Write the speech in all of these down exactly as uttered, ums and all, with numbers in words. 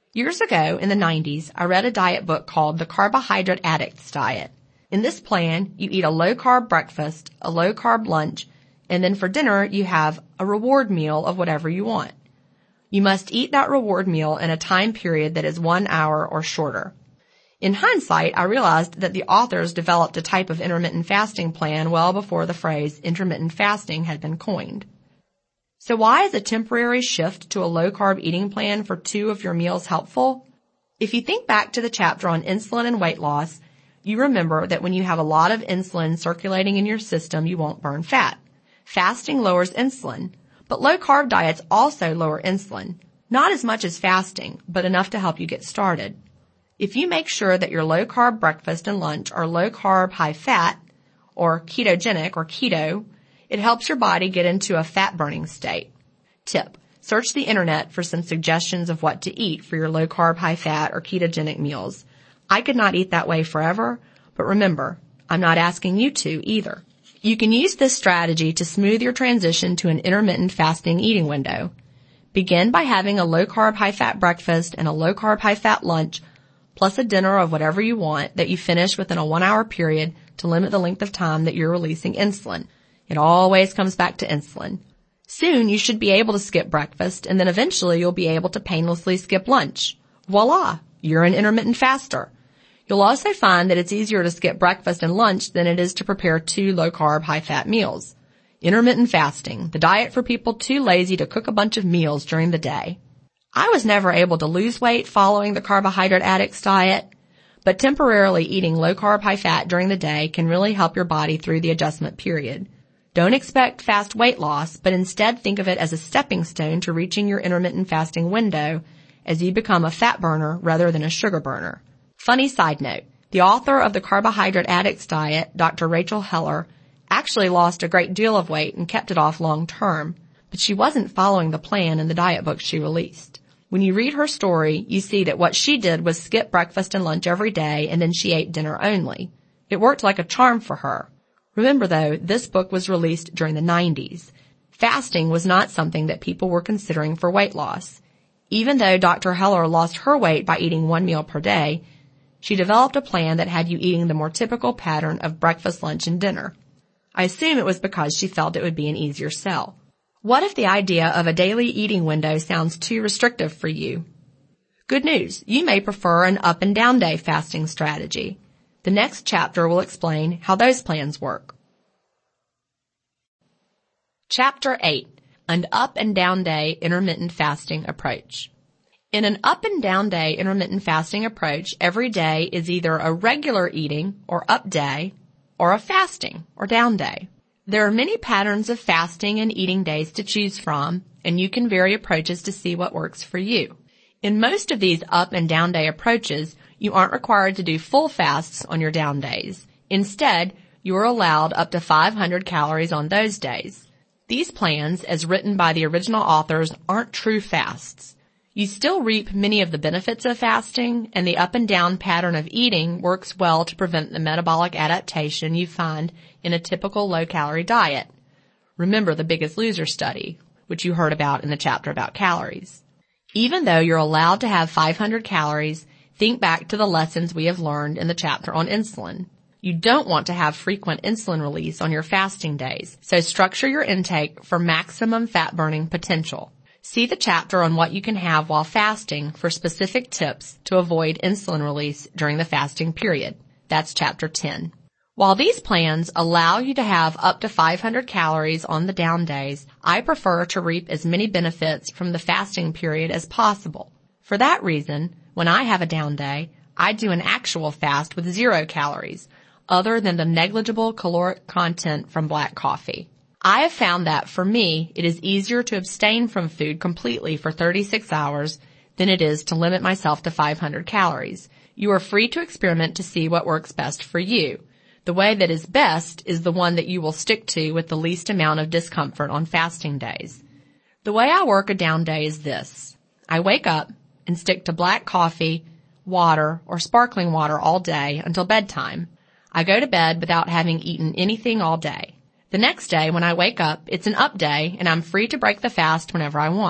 Years ago, in the nineties, I read a diet book called The Carbohydrate Addict's Diet. In this plan, you eat a low-carb breakfast, a low-carb lunch, and then for dinner, you have a reward meal of whatever you want. You must eat that reward meal in a time period that is one hour or shorter. In hindsight, I realized that the authors developed a type of intermittent fasting plan well before the phrase intermittent fasting had been coined. So why is a temporary shift to a low-carb eating plan for two of your meals helpful? If you think back to the chapter on insulin and weight loss, you remember that when you have a lot of insulin circulating in your system, you won't burn fat. Fasting lowers insulin, but low-carb diets also lower insulin. Not as much as fasting, but enough to help you get started. If you make sure that your low-carb breakfast and lunch are low-carb, high-fat, or ketogenic or keto, it helps your body get into a fat-burning state. Tip: search the internet for some suggestions of what to eat for your low-carb, high-fat, or ketogenic meals. I could not eat that way forever, but remember, I'm not asking you to either. You can use this strategy to smooth your transition to an intermittent fasting eating window. Begin by having a low-carb, high-fat breakfast and a low-carb, high-fat lunch, plus a dinner of whatever you want that you finish within a one-hour period to limit the length of time that you're releasing insulin. It always comes back to insulin. Soon you should be able to skip breakfast, and then eventually you'll be able to painlessly skip lunch. Voila! You're an intermittent faster. You'll also find that it's easier to skip breakfast and lunch than it is to prepare two low-carb, high-fat meals. Intermittent fasting, the diet for people too lazy to cook a bunch of meals during the day. I was never able to lose weight following the Carbohydrate Addict's Diet, but temporarily eating low-carb, high-fat during the day can really help your body through the adjustment period. Don't expect fast weight loss, but instead think of it as a stepping stone to reaching your intermittent fasting window as you become a fat burner rather than a sugar burner. Funny side note, the author of the Carbohydrate Addict's Diet, Doctor Rachel Heller, actually lost a great deal of weight and kept it off long term, but she wasn't following the plan in the diet book she released. When you read her story, you see that what she did was skip breakfast and lunch every day, and then she ate dinner only. It worked like a charm for her. Remember though, this book was released during the nineties. Fasting was not something that people were considering for weight loss. Even though Doctor Heller lost her weight by eating one meal per day, she developed a plan that had you eating the more typical pattern of breakfast, lunch, and dinner. I assume it was because she felt it would be an easier sell. What if the idea of a daily eating window sounds too restrictive for you? Good news, you may prefer an up and down day fasting strategy. The next chapter will explain how those plans work. Chapter eight. An up and down day intermittent fasting approach. In an up and down day intermittent fasting approach, every day is either a regular eating or up day or a fasting or down day. There are many patterns of fasting and eating days to choose from, and you can vary approaches to see what works for you. In most of these up and down day approaches, you aren't required to do full fasts on your down days. Instead, you are allowed up to five hundred calories on those days. These plans, as written by the original authors, aren't true fasts. You still reap many of the benefits of fasting, and the up and down pattern of eating works well to prevent the metabolic adaptation you find in a typical low-calorie diet. Remember the Biggest Loser study, which you heard about in the chapter about calories. Even though you're allowed to have five hundred calories, think back to the lessons we have learned in the chapter on insulin. You don't want to have frequent insulin release on your fasting days, so structure your intake for maximum fat-burning potential. See the chapter on what you can have while fasting for specific tips to avoid insulin release during the fasting period. That's chapter ten. While these plans allow you to have up to five hundred calories on the down days, I prefer to reap as many benefits from the fasting period as possible. For that reason, when I have a down day, I do an actual fast with zero calories, other than the negligible caloric content from black coffee. I have found that for me, it is easier to abstain from food completely for thirty-six hours than it is to limit myself to five hundred calories. You are free to experiment to see what works best for you. The way that is best is the one that you will stick to with the least amount of discomfort on fasting days. The way I work a down day is this. I wake up and stick to black coffee, water, or sparkling water all day until bedtime. I go to bed without having eaten anything all day. The next day when I wake up, it's an up day and I'm free to break the fast whenever I want.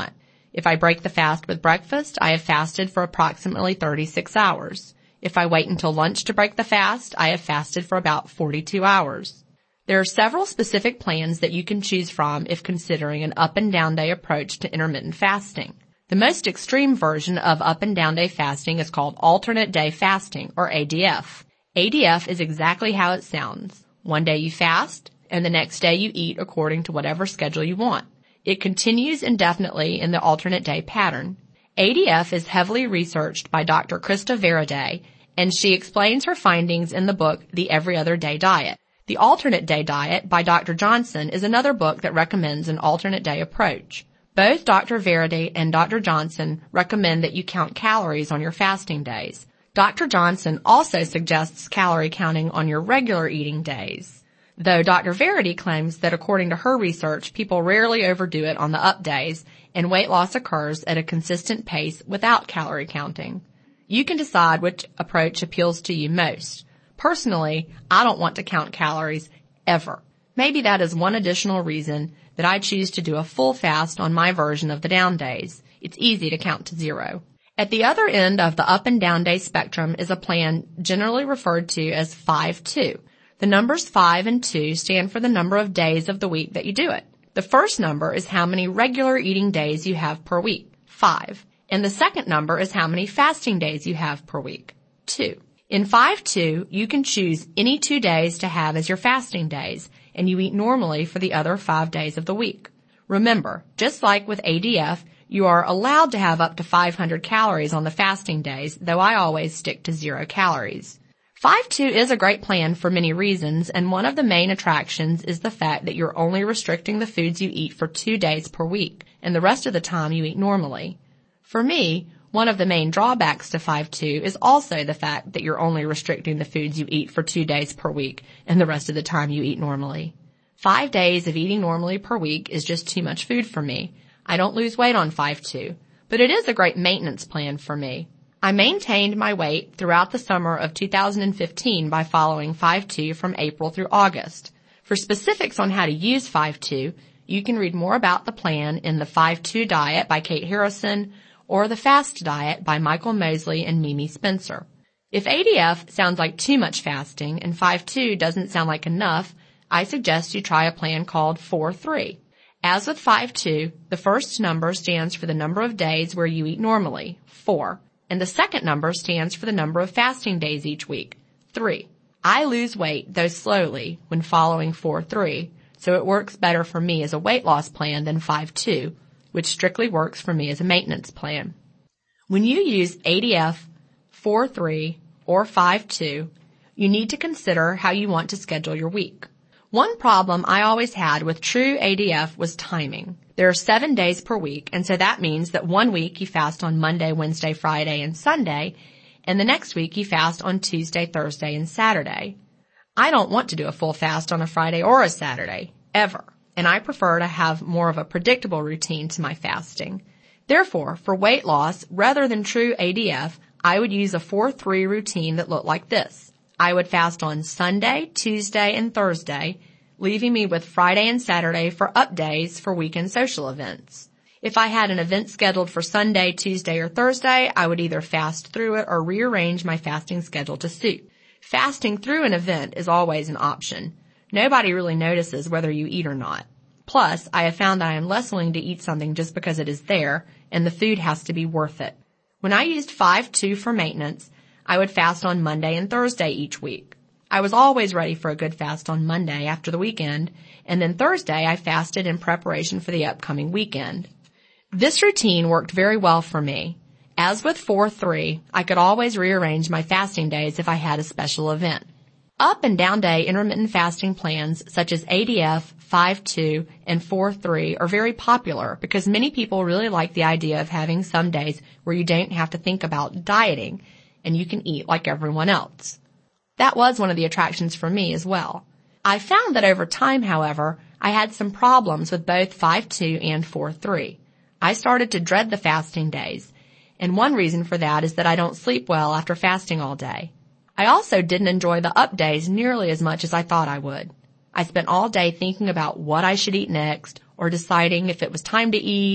If I break the fast with breakfast, I have fasted for approximately thirty-six hours. If I wait until lunch to break the fast, I have fasted for about forty-two hours. There are several specific plans that you can choose from if considering an up and down day approach to intermittent fasting. The most extreme version of up and down day fasting is called alternate day fasting, or A D F. A D F is exactly how it sounds. One day you fast, and the next day you eat according to whatever schedule you want. It continues indefinitely in the alternate day pattern. A D F is heavily researched by Doctor Krista Varaday, and she explains her findings in the book The Every Other Day Diet. The Alternate Day Diet by Doctor Johnson is another book that recommends an alternate day approach. Both Doctor Varaday and Doctor Johnson recommend that you count calories on your fasting days. Doctor Johnson also suggests calorie counting on your regular eating days, though Doctor Varaday claims that according to her research, people rarely overdo it on the up days, and weight loss occurs at a consistent pace without calorie counting. You can decide which approach appeals to you most. Personally, I don't want to count calories ever. Maybe that is one additional reason that I choose to do a full fast on my version of the down days. It's easy to count to zero. At the other end of the up and down day spectrum is a plan generally referred to as five two. The numbers five and two stand for the number of days of the week that you do it. The first number is how many regular eating days you have per week, five. And the second number is how many fasting days you have per week, two. In five two, you can choose any two days to have as your fasting days, and you eat normally for the other five days of the week. Remember, just like with A D F, you are allowed to have up to five hundred calories on the fasting days, though I always stick to zero calories. five two is a great plan for many reasons, and one of the main attractions is the fact that you're only restricting the foods you eat for two days per week, and the rest of the time you eat normally. For me, one of the main drawbacks to five two is also the fact that you're only restricting the foods you eat for two days per week, and the rest of the time you eat normally. Five days of eating normally per week is just too much food for me. I don't lose weight on five two, but it is a great maintenance plan for me. I maintained my weight throughout the summer of two thousand fifteen by following five two from April through August. For specifics on how to use five two, you can read more about the plan in the five two Diet by Kate Harrison or the Fast Diet by Michael Mosley and Mimi Spencer. If A D F sounds like too much fasting and five two doesn't sound like enough, I suggest you try a plan called four three. As with five two, the first number stands for the number of days where you eat normally, four, and the second number stands for the number of fasting days each week, three. I lose weight, though slowly, when following four three, so it works better for me as a weight loss plan than five two, which strictly works for me as a maintenance plan. When you use A D F, four three, or five two, you need to consider how you want to schedule your week. One problem I always had with true A D F was timing. There are seven days per week, and so that means that one week you fast on Monday, Wednesday, Friday, and Sunday, and the next week you fast on Tuesday, Thursday, and Saturday. I don't want to do a full fast on a Friday or a Saturday, ever, and I prefer to have more of a predictable routine to my fasting. Therefore, for weight loss, rather than true A D F, I would use a four three routine that looked like this. I would fast on Sunday, Tuesday, and Thursday, leaving me with Friday and Saturday for up days for weekend social events. If I had an event scheduled for Sunday, Tuesday, or Thursday, I would either fast through it or rearrange my fasting schedule to suit. Fasting through an event is always an option. Nobody really notices whether you eat or not. Plus, I have found that I am less willing to eat something just because it is there, and the food has to be worth it. When I used five two for maintenance, I would fast on Monday and Thursday each week. I was always ready for a good fast on Monday after the weekend, and then Thursday I fasted in preparation for the upcoming weekend. This routine worked very well for me. As with four three, I could always rearrange my fasting days if I had a special event. Up and down day intermittent fasting plans such as A D F, five two, and four three are very popular because many people really like the idea of having some days where you don't have to think about dieting and you can eat like everyone else. That was one of the attractions for me as well. I found that over time, however, I had some problems with both five two and four three. I started to dread the fasting days, and one reason for that is that I don't sleep well after fasting all day. I also didn't enjoy the up days nearly as much as I thought I would. I spent all day thinking about what I should eat next, or deciding if it was time to eat,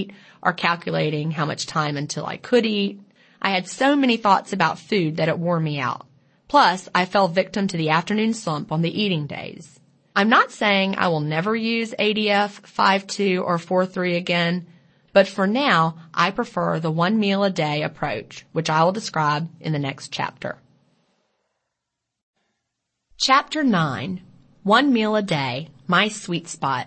or calculating how much time until I could eat. I had so many thoughts about food that it wore me out. Plus, I fell victim to the afternoon slump on the eating days. I'm not saying I will never use A D F, five two, or four three again, but for now, I prefer the one meal a day approach, which I will describe in the next chapter. Chapter nine. One Meal a Day, My Sweet Spot.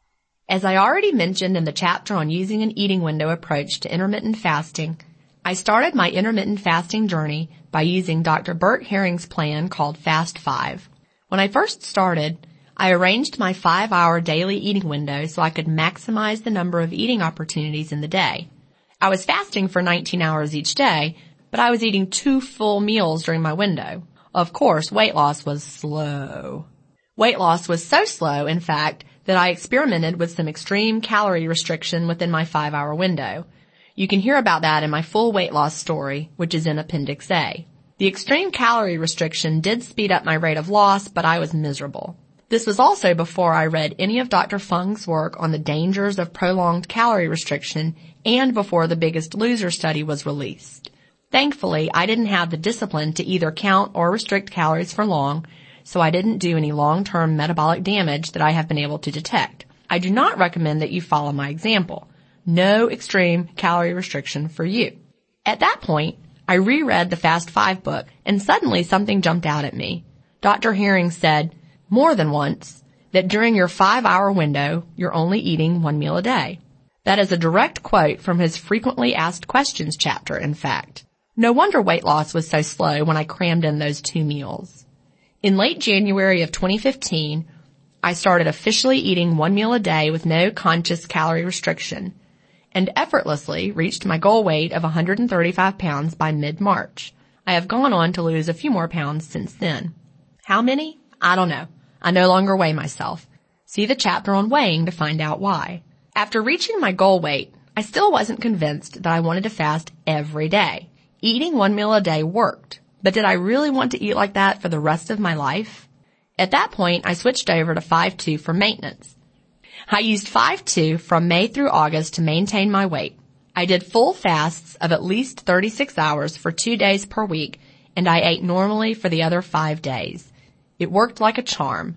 As I already mentioned in the chapter on using an eating window approach to intermittent fasting, I started my intermittent fasting journey by using Doctor Bert Herring's plan called Fast Five. When I first started, I arranged my five-hour daily eating window so I could maximize the number of eating opportunities in the day. I was fasting for nineteen hours each day, but I was eating two full meals during my window. Of course, weight loss was slow. Weight loss was so slow, in fact, that I experimented with some extreme calorie restriction within my five-hour window. You can hear about that in my full weight loss story, which is in Appendix A. The extreme calorie restriction did speed up my rate of loss, but I was miserable. This was also before I read any of Doctor Fung's work on the dangers of prolonged calorie restriction and before the Biggest Loser study was released. Thankfully, I didn't have the discipline to either count or restrict calories for long, so I didn't do any long-term metabolic damage that I have been able to detect. I do not recommend that you follow my example. No extreme calorie restriction for you. At that point, I reread the Fast Five book, and suddenly something jumped out at me. Doctor Herring said, more than once, that during your five-hour window, you're only eating one meal a day. That is a direct quote from his Frequently Asked Questions chapter, in fact. No wonder weight loss was so slow when I crammed in those two meals. In late January of twenty fifteen, I started officially eating one meal a day with no conscious calorie restriction, and effortlessly reached my goal weight of one hundred thirty-five pounds by mid-March. I have gone on to lose a few more pounds since then. How many? I don't know. I no longer weigh myself. See the chapter on weighing to find out why. After reaching my goal weight, I still wasn't convinced that I wanted to fast every day. Eating one meal a day worked, but did I really want to eat like that for the rest of my life? At that point, I switched over to five two for maintenance. I used five two from May through August to maintain my weight. I did full fasts of at least thirty-six hours for two days per week, and I ate normally for the other five days. It worked like a charm.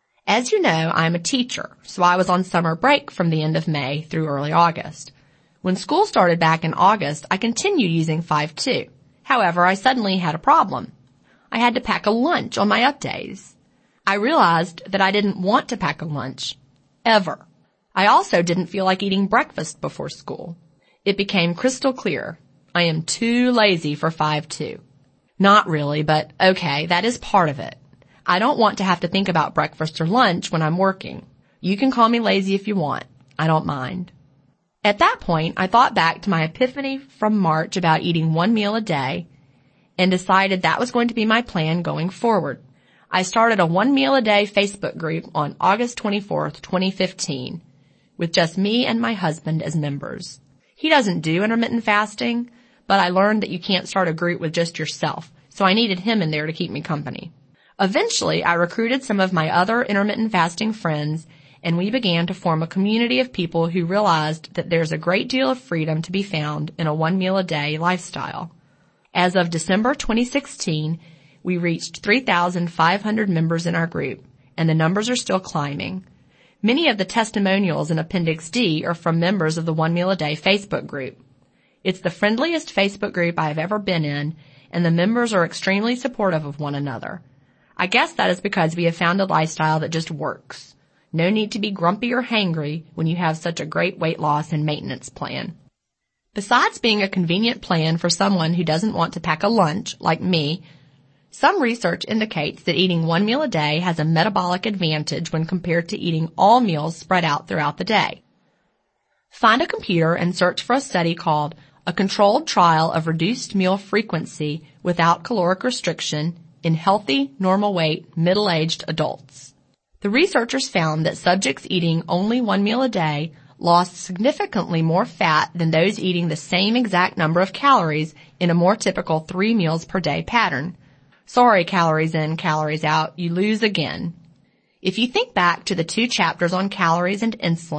As you know, I'm a teacher, so I was on summer break from the end of May through early August. When school started back in August, I continued using five two. However, I suddenly had a problem. I had to pack a lunch on my up days. I realized that I didn't want to pack a lunch. Ever. I also didn't feel like eating breakfast before school. It became crystal clear. I am too lazy for five two. Not really, but okay, that is part of it. I don't want to have to think about breakfast or lunch when I'm working. You can call me lazy if you want. I don't mind. At that point, I thought back to my epiphany from March about eating one meal a day and decided that was going to be my plan going forward. I started a one meal a day Facebook group on August twenty-fourth, twenty fifteen, with just me and my husband as members. He doesn't do intermittent fasting, but I learned that you can't start a group with just yourself, so I needed him in there to keep me company. Eventually, I recruited some of my other intermittent fasting friends, and we began to form a community of people who realized that there's a great deal of freedom to be found in a one meal a day lifestyle. As of December twenty sixteen, we reached three thousand five hundred members in our group, and the numbers are still climbing. Many of the testimonials in Appendix D are from members of the One Meal a Day Facebook group. It's the friendliest Facebook group I have ever been in, and the members are extremely supportive of one another. I guess that is because we have found a lifestyle that just works. No need to be grumpy or hangry when you have such a great weight loss and maintenance plan. Besides being a convenient plan for someone who doesn't want to pack a lunch, like me, some research indicates that eating one meal a day has a metabolic advantage when compared to eating all meals spread out throughout the day. Find a computer and search for a study called A Controlled Trial of Reduced Meal Frequency Without Caloric Restriction in Healthy, Normal Weight, Middle-Aged Adults. The researchers found that subjects eating only one meal a day lost significantly more fat than those eating the same exact number of calories in a more typical three meals per day pattern. Sorry, calories in, calories out, you lose again. If you think back to the two chapters on calories and insulin,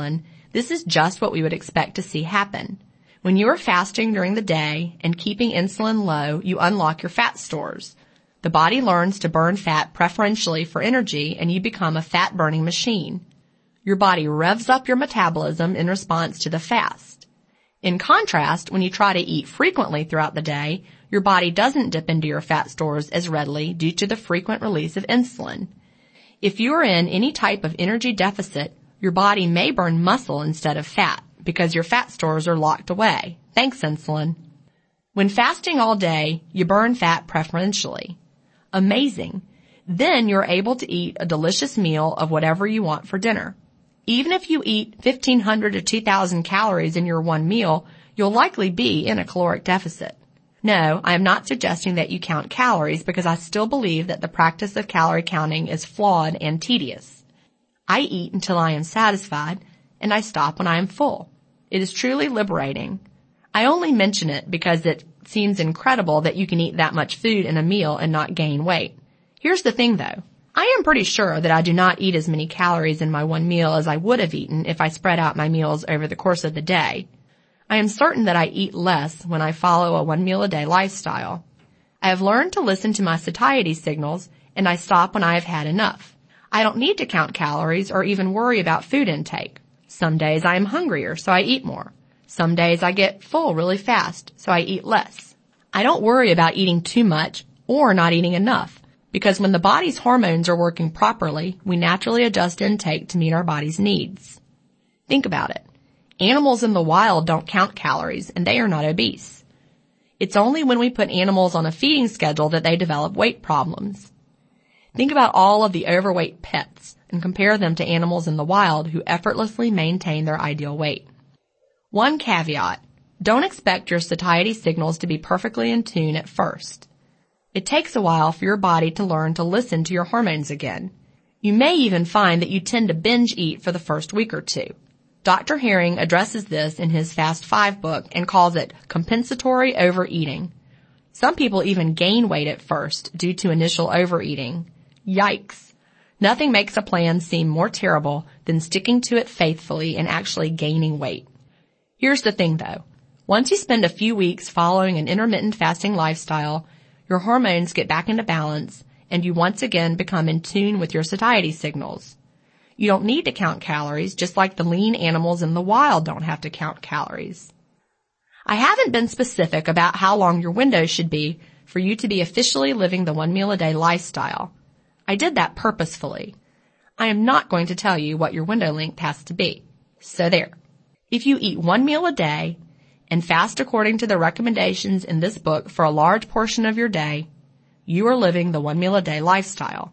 This is just what we would expect to see happen. When you are fasting during the day and keeping insulin low, you unlock your fat stores. The body learns to burn fat preferentially for energy, and you become a fat-burning machine. Your body revs up your metabolism in response to the fast. In contrast, when you try to eat frequently throughout the day, your body doesn't dip into your fat stores as readily due to the frequent release of insulin. If you are in any type of energy deficit, your body may burn muscle instead of fat because your fat stores are locked away. Thanks, insulin. When fasting all day, you burn fat preferentially. Amazing. Then you're able to eat a delicious meal of whatever you want for dinner. Even if you eat fifteen hundred to two thousand calories in your one meal, you'll likely be in a caloric deficit. No, I am not suggesting that you count calories because I still believe that the practice of calorie counting is flawed and tedious. I eat until I am satisfied, and I stop when I am full. It is truly liberating. I only mention it because it seems incredible that you can eat that much food in a meal and not gain weight. Here's the thing though. I am pretty sure that I do not eat as many calories in my one meal as I would have eaten if I spread out my meals over the course of the day. I am certain that I eat less when I follow a one meal a day lifestyle. I have learned to listen to my satiety signals, and I stop when I have had enough. I don't need to count calories or even worry about food intake. Some days I am hungrier, so I eat more. Some days I get full really fast, so I eat less. I don't worry about eating too much or not eating enough, because when the body's hormones are working properly, we naturally adjust intake to meet our body's needs. Think about it. Animals in the wild don't count calories, and they are not obese. It's only when we put animals on a feeding schedule that they develop weight problems. Think about all of the overweight pets and compare them to animals in the wild who effortlessly maintain their ideal weight. One caveat. Don't expect your satiety signals to be perfectly in tune at first. It takes a while for your body to learn to listen to your hormones again. You may even find that you tend to binge eat for the first week or two. Doctor Herring addresses this in his Fast Five book and calls it compensatory overeating. Some people even gain weight at first due to initial overeating. Yikes. Nothing makes a plan seem more terrible than sticking to it faithfully and actually gaining weight. Here's the thing though. Once you spend a few weeks following an intermittent fasting lifestyle, your hormones get back into balance and you once again become in tune with your satiety signals. You don't need to count calories, just like the lean animals in the wild don't have to count calories. I haven't been specific about how long your window should be for you to be officially living the one meal a day lifestyle. I did that purposefully. I am not going to tell you what your window length has to be. So there. If you eat one meal a day and fast according to the recommendations in this book for a large portion of your day, you are living the one meal a day lifestyle.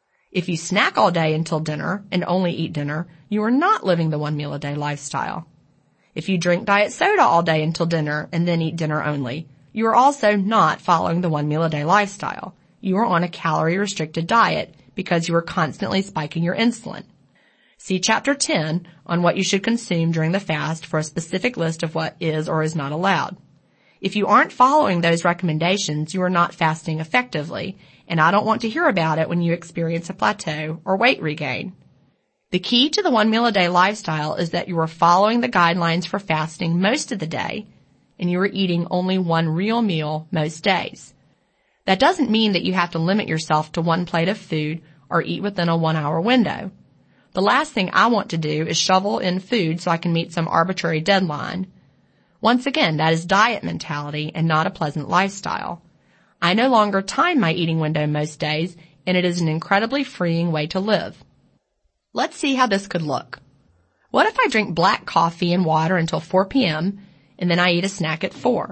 If you snack all day until dinner and only eat dinner, you are not living the one meal a day lifestyle. If you drink diet soda all day until dinner and then eat dinner only, you are also not following the one meal a day lifestyle. You are on a calorie restricted diet because you are constantly spiking your insulin. See Chapter ten on what you should consume during the fast for a specific list of what is or is not allowed. If you aren't following those recommendations, you are not fasting effectively, and I don't want to hear about it when you experience a plateau or weight regain. The key to the one meal a day lifestyle is that you are following the guidelines for fasting most of the day, and you are eating only one real meal most days. That doesn't mean that you have to limit yourself to one plate of food or eat within a one hour window. The last thing I want to do is shovel in food so I can meet some arbitrary deadline. Once again, that is diet mentality and not a pleasant lifestyle. I no longer time my eating window most days, and it is an incredibly freeing way to live. Let's see how this could look. What if I drink black coffee and water until four p.m., and then I eat a snack at four?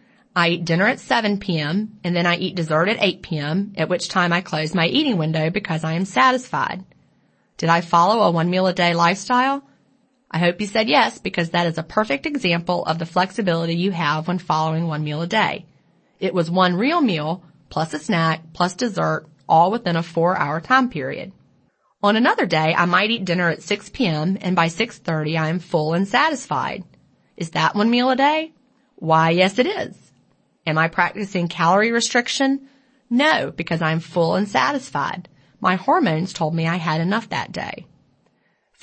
I eat dinner at seven p.m., and then I eat dessert at eight p.m., at which time I close my eating window because I am satisfied. Did I follow a one meal a day lifestyle? I hope you said yes, because that is a perfect example of the flexibility you have when following one meal a day. It was one real meal, plus a snack, plus dessert, all within a four hour time period. On another day, I might eat dinner at six p.m., and by six thirty I am full and satisfied. Is that one meal a day? Why, yes it is. Am I practicing calorie restriction? No, because I am full and satisfied. My hormones told me I had enough that day.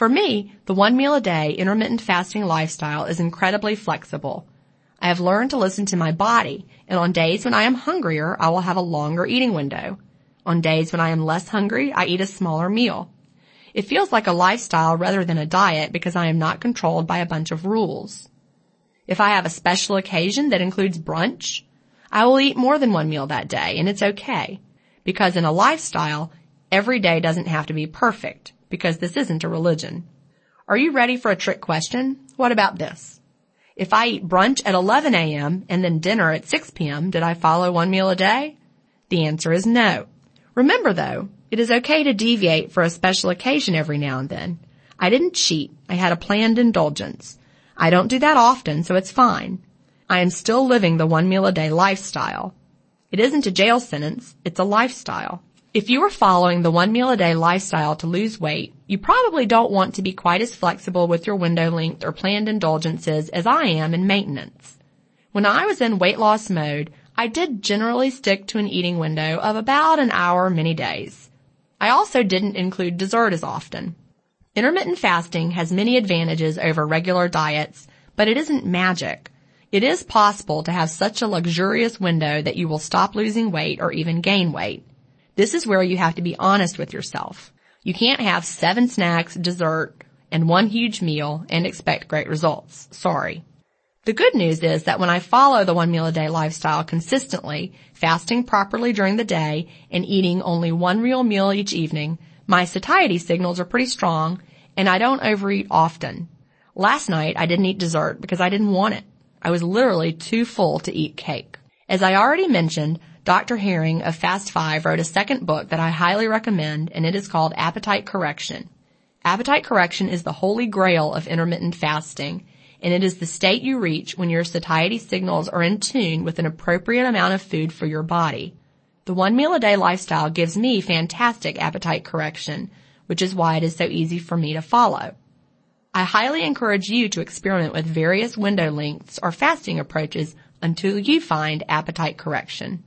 For me, the one meal a day intermittent fasting lifestyle is incredibly flexible. I have learned to listen to my body, and on days when I am hungrier, I will have a longer eating window. On days when I am less hungry, I eat a smaller meal. It feels like a lifestyle rather than a diet because I am not controlled by a bunch of rules. If I have a special occasion that includes brunch, I will eat more than one meal that day, and it's okay. Because in a lifestyle, every day doesn't have to be perfect, because this isn't a religion. Are you ready for a trick question? What about this? If I eat brunch at eleven a.m. and then dinner at six p.m., did I follow one meal a day? The answer is no. Remember though, it is okay to deviate for a special occasion every now and then. I didn't cheat. I had a planned indulgence. I don't do that often, so it's fine. I am still living the one meal a day lifestyle. It isn't a jail sentence, it's a lifestyle. If you are following the one meal a day lifestyle to lose weight, you probably don't want to be quite as flexible with your window length or planned indulgences as I am in maintenance. When I was in weight loss mode, I did generally stick to an eating window of about an hour many days. I also didn't include dessert as often. Intermittent fasting has many advantages over regular diets, but it isn't magic. It is possible to have such a luxurious window that you will stop losing weight or even gain weight. This is where you have to be honest with yourself. You can't have seven snacks, dessert, and one huge meal and expect great results. Sorry. The good news is that when I follow the one meal a day lifestyle consistently, fasting properly during the day, and eating only one real meal each evening, my satiety signals are pretty strong, and I don't overeat often. Last night, I didn't eat dessert because I didn't want it. I was literally too full to eat cake. As I already mentioned, Doctor Herring of Fast Five wrote a second book that I highly recommend, and it is called Appetite Correction. Appetite correction is the holy grail of intermittent fasting, and it is the state you reach when your satiety signals are in tune with an appropriate amount of food for your body. The one meal a day lifestyle gives me fantastic appetite correction, which is why it is so easy for me to follow. I highly encourage you to experiment with various window lengths or fasting approaches until you find appetite correction.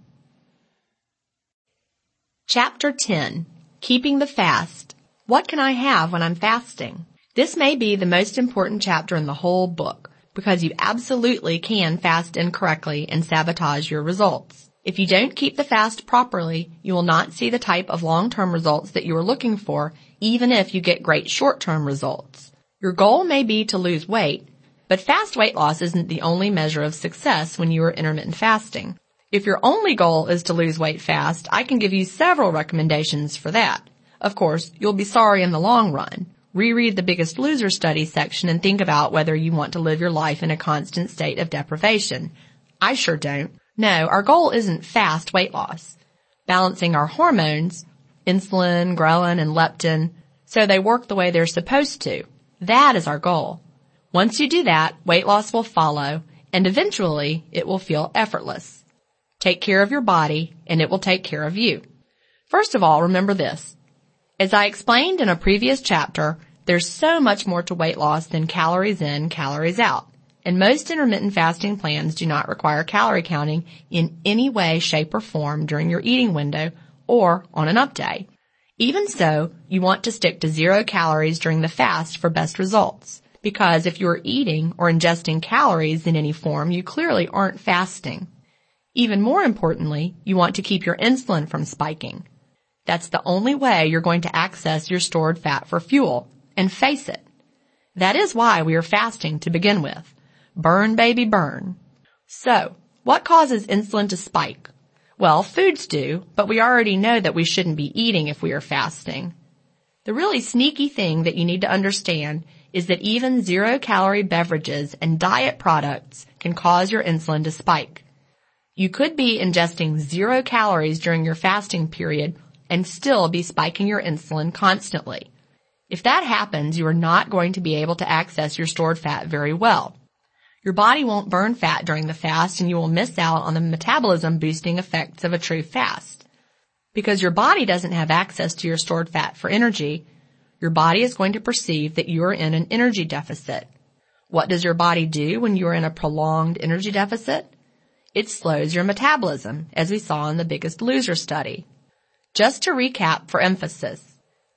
Chapter ten. Keeping the Fast. What can I have when I'm fasting? This may be the most important chapter in the whole book, because you absolutely can fast incorrectly and sabotage your results. If you don't keep the fast properly, you will not see the type of long-term results that you are looking for, even if you get great short-term results. Your goal may be to lose weight, but fast weight loss isn't the only measure of success when you are intermittent fasting. If your only goal is to lose weight fast, I can give you several recommendations for that. Of course, you'll be sorry in the long run. Reread the Biggest Loser study section and think about whether you want to live your life in a constant state of deprivation. I sure don't. No, our goal isn't fast weight loss. Balancing our hormones, insulin, ghrelin, and leptin, so they work the way they're supposed to. That is our goal. Once you do that, weight loss will follow, and eventually it will feel effortless. Take care of your body, and it will take care of you. First of all, remember this. As I explained in a previous chapter, there's so much more to weight loss than calories in, calories out. And most intermittent fasting plans do not require calorie counting in any way, shape, or form during your eating window or on an up day. Even so, you want to stick to zero calories during the fast for best results, because if you are eating or ingesting calories in any form, you clearly aren't fasting. Even more importantly, you want to keep your insulin from spiking. That's the only way you're going to access your stored fat for fuel. And face it, that is why we are fasting to begin with. Burn, baby, burn. So, what causes insulin to spike? Well, foods do, but we already know that we shouldn't be eating if we are fasting. The really sneaky thing that you need to understand is that even zero-calorie beverages and diet products can cause your insulin to spike. You could be ingesting zero calories during your fasting period and still be spiking your insulin constantly. If that happens, you are not going to be able to access your stored fat very well. Your body won't burn fat during the fast, and you will miss out on the metabolism boosting effects of a true fast. Because your body doesn't have access to your stored fat for energy, your body is going to perceive that you are in an energy deficit. What does your body do when you are in a prolonged energy deficit? It slows your metabolism, as we saw in the Biggest Loser study. Just to recap for emphasis,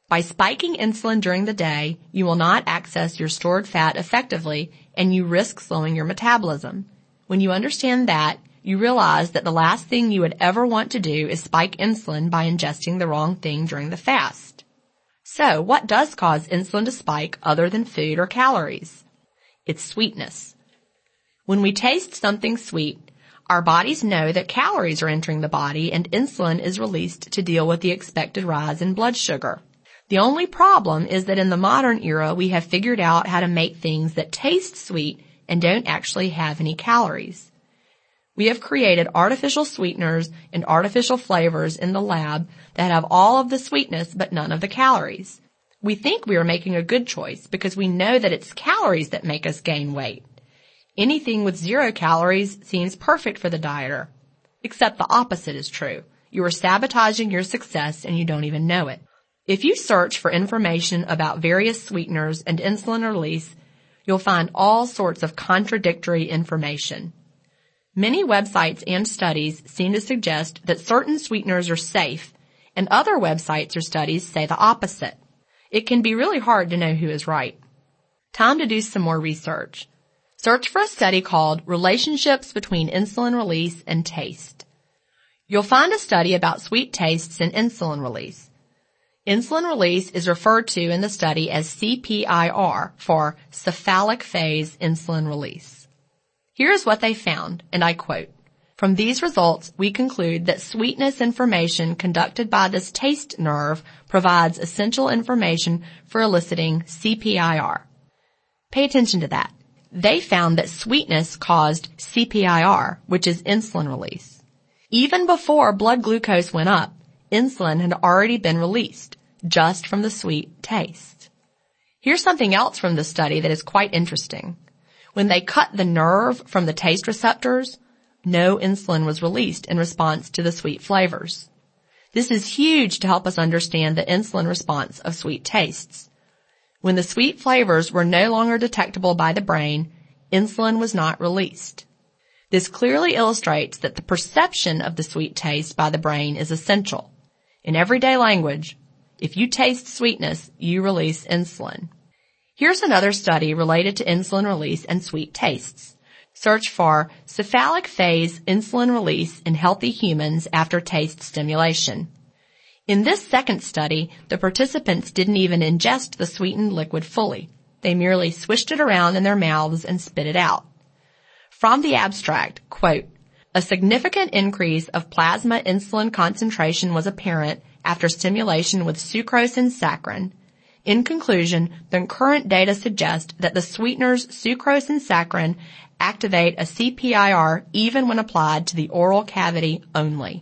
By spiking insulin during the day, you will not access your stored fat effectively and you risk slowing your metabolism. When you understand that, you realize that the last thing you would ever want to do is spike insulin by ingesting the wrong thing during the fast. So, what does cause insulin to spike other than food or calories? It's sweetness. When we taste something sweet, our bodies know that calories are entering the body and insulin is released to deal with the expected rise in blood sugar. The only problem is that in the modern era, we have figured out how to make things that taste sweet and don't actually have any calories. We have created artificial sweeteners and artificial flavors in the lab that have all of the sweetness but none of the calories. We think we are making a good choice because we know that it's calories that make us gain weight. Anything with zero calories seems perfect for the dieter. Except the opposite is true. You are sabotaging your success and you don't even know it. If you search for information about various sweeteners and insulin release, you'll find all sorts of contradictory information. Many websites and studies seem to suggest that certain sweeteners are safe, and other websites or studies say the opposite. It can be really hard to know who is right. Time to do some more research. Search for a study called Relationships Between Insulin Release and Taste. You'll find a study about sweet tastes and insulin release. Insulin release is referred to in the study as C P I R for cephalic phase insulin release. Here's what they found, and I quote, "From these results, we conclude that sweetness information conducted by this taste nerve provides essential information for eliciting C P I R. Pay attention to that. They found that sweetness caused C P I R, which is insulin release. Even before blood glucose went up, insulin had already been released, just from the sweet taste. Here's something else from the study that is quite interesting. When they cut the nerve from the taste receptors, no insulin was released in response to the sweet flavors. This is huge to help us understand the insulin response of sweet tastes. When the sweet flavors were no longer detectable by the brain, insulin was not released. This clearly illustrates that the perception of the sweet taste by the brain is essential. In everyday language, if you taste sweetness, you release insulin. Here's another study related to insulin release and sweet tastes. Search for cephalic phase insulin release in healthy humans after taste stimulation. In this second study, the participants didn't even ingest the sweetened liquid fully. They merely swished it around in their mouths and spit it out. From the abstract, quote, "A significant increase of plasma insulin concentration was apparent after stimulation with sucrose and saccharin. In conclusion, the current data suggest that the sweeteners sucrose and saccharin activate a C P I R even when applied to the oral cavity only."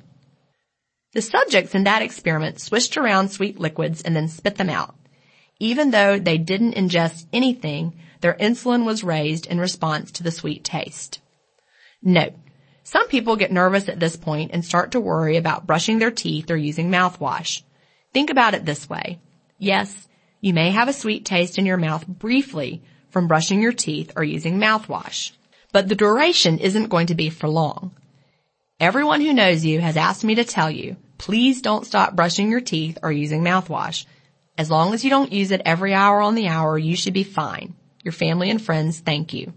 The subjects in that experiment swished around sweet liquids and then spit them out. Even though they didn't ingest anything, their insulin was raised in response to the sweet taste. Note, some people get nervous at this point and start to worry about brushing their teeth or using mouthwash. Think about it this way. Yes, you may have a sweet taste in your mouth briefly from brushing your teeth or using mouthwash, but the duration isn't going to be for long. Everyone who knows you has asked me to tell you, please don't stop brushing your teeth or using mouthwash. As long as you don't use it every hour on the hour, you should be fine. Your family and friends thank you.